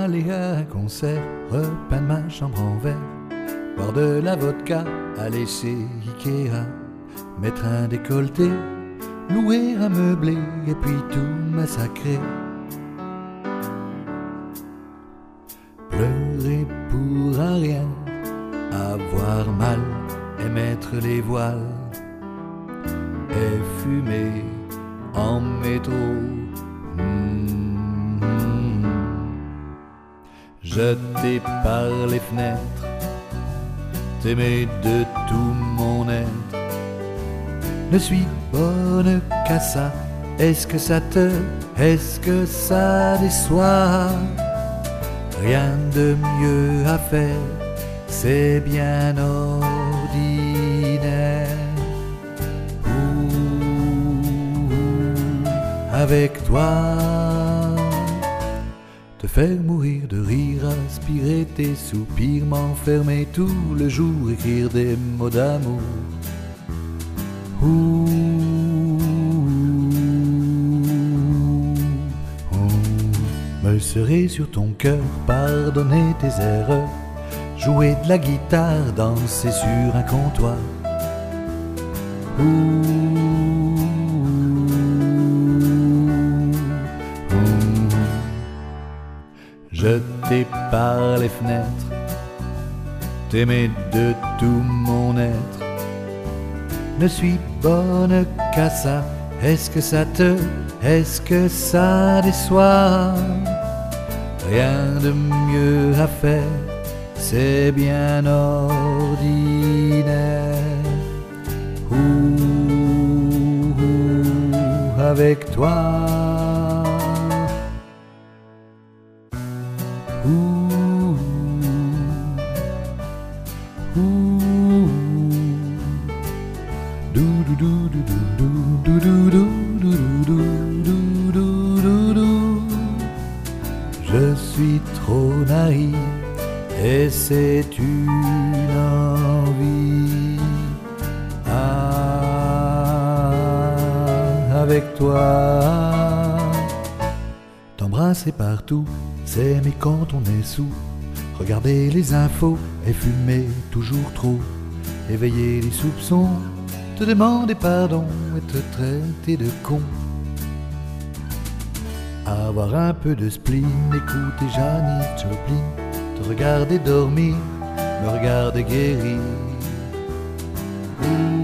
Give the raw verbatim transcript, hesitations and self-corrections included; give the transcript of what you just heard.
aller à un concert, repeindre ma chambre en verre, boire de la vodka, aller chez Ikea, mettre un décolleté, louer un meublé et puis tout massacrer. Pleurer pour un rien, avoir mal et mettre les voiles, et fumer en métro. Mmh. Jeté par les fenêtres, t'aimer de tout mon être. Ne suis bonne qu'à ça, est-ce que ça te, est-ce que ça déçoit? Rien de mieux à faire, c'est bien ordinaire. Avec toi, te faire mourir de rire, aspirer tes soupirs, m'enfermer tout le jour, écrire des mots d'amour. Ouh, ouh, me serrer sur ton cœur, pardonner tes erreurs, jouer de la guitare, danser sur un comptoir. Ouh, jeté par les fenêtres, t'aimer de tout mon être. Ne suis bonne qu'à ça, est-ce que ça te, est-ce que ça déçoit? Rien de mieux à faire, c'est bien ordinaire. Ouh, ouh, avec toi. Ouh, ouh, dou dou dou dou dou dou dou dou dou dou. Je suis trop naïf et c'est une envie. Ah, avec toi, t'embrasser partout, s'aimer quand on est sous, regarder les infos et fumer toujours trop, éveiller les soupçons, te demander pardon et te traiter de con. Avoir un peu de spleen, écouter Janis Joplin, te regarder dormir, me regarder guérir. Ouh.